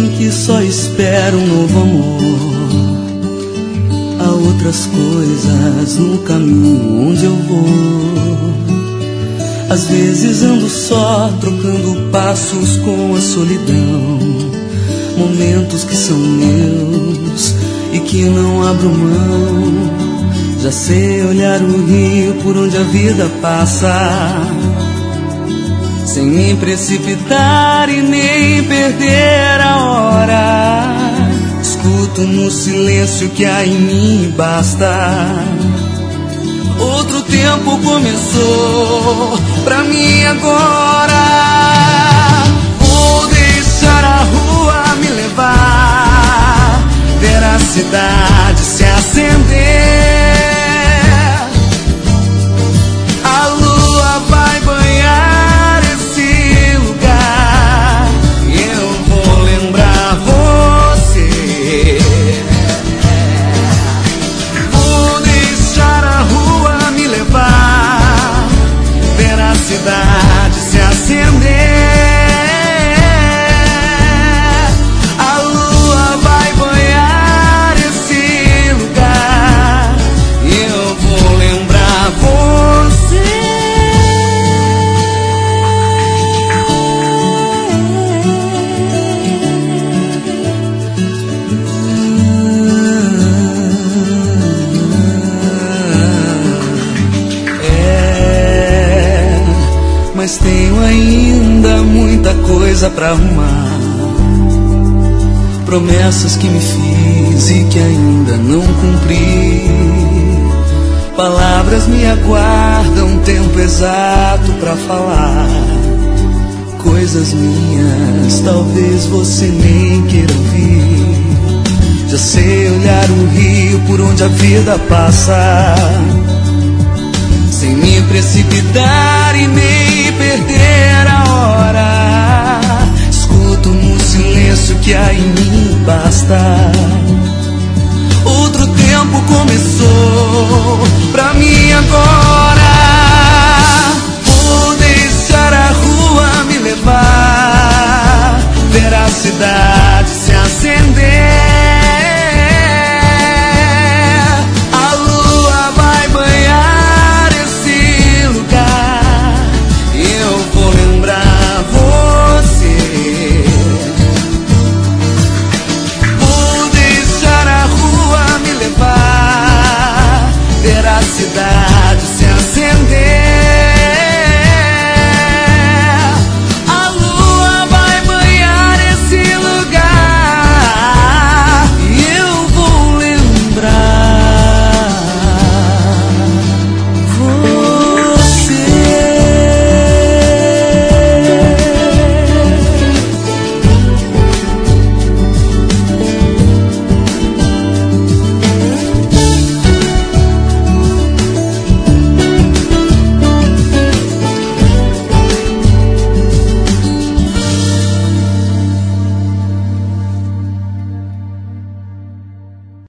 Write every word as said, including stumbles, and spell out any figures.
mim que só espero um novo amor. Há outras coisas no caminho onde eu vou. Às vezes ando só, trocando passos com a solidão. Momentos que são meus e que não abro mão. Já sei olhar o rio por onde a vida passa, sem me precipitar e nem perder a hora. Escuto no silêncio que há em mim e basta. Outro tempo começou pra mim agora. Vou deixar a rua me levar, ver a cidade se acender. A lua vai banhar esse lugar e eu vou lembrar você. Vou deixar a rua me levar, ver a cidade se acender. A lua vai banhar esse lugar e eu vou lembrar você. É, mas tenho ainda muita coisa pra arrumar. Promessas que me fiz e que ainda não cumpri. Palavras me aguardam tempo exato pra falar. Coisas minhas, talvez você nem queira ouvir. Já sei olhar o rio por onde a vida passa, sem me precipitar e nem perder a hora. Escuto no silêncio que há em mim basta. Outro tempo começou pra mim agora. Vou deixar a rua me levar, ver a cidade se acender. A lua vai banhar esse lugar e eu vou lembrar você. Vou deixar a rua me levar, ver a cidade